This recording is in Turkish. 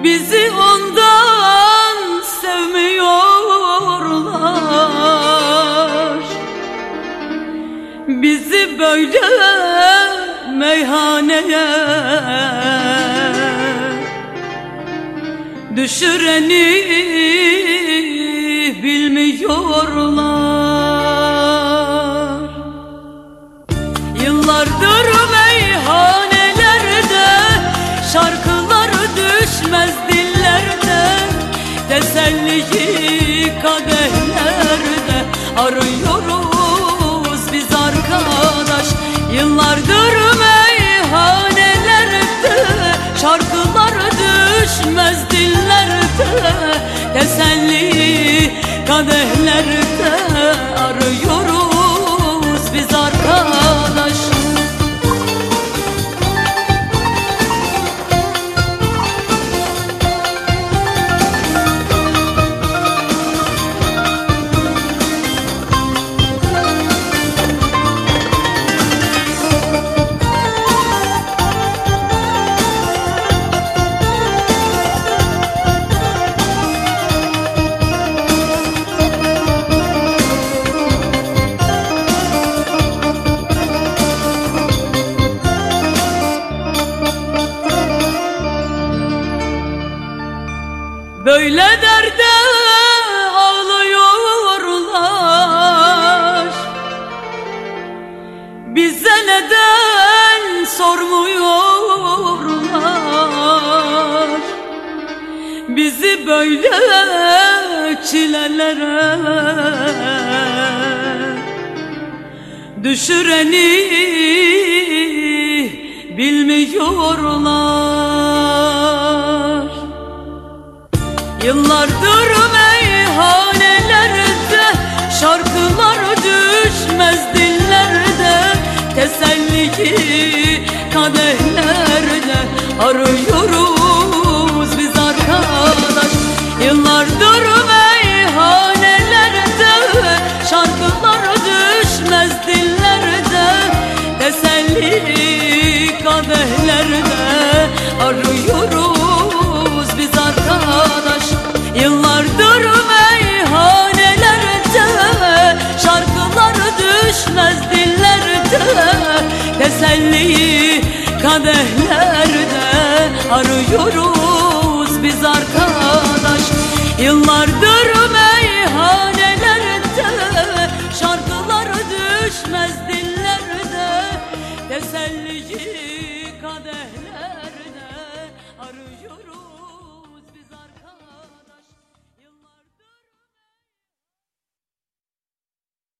Bizi ondan sevmiyorlar. Bizi böyle meyhaneye düşüreni bilmiyorlar. Yıllardır meyhanelerde şarkılar düşmez dillerde, teselliyi kadehlerde arıyoruz biz arkadaş. Yıllardır meyhanelerde şarkılar düşmez dillerde, teselliyi kadehlerde arıyoruz biz arkadaş. Böyle derde ağlıyorlar, bize neden sormuyorlar? Bizi böyle çilelere düşüreni bilmiyorlar. Yıllardır meyhanelerde şarkılar düşmez dillerde, teselliyi kadehlerde arıyoruz biz arkadaş. Yıllardır meyhanelerde şarkılar düşmez dillerde, teselliyi kadehlerde arıyoruz biz arkadaş. Yıllardır meyhanelerde şarkılar düşmez dillerde, teselliyi kadehlerde arıyoruz biz arkadaş. Yıllardır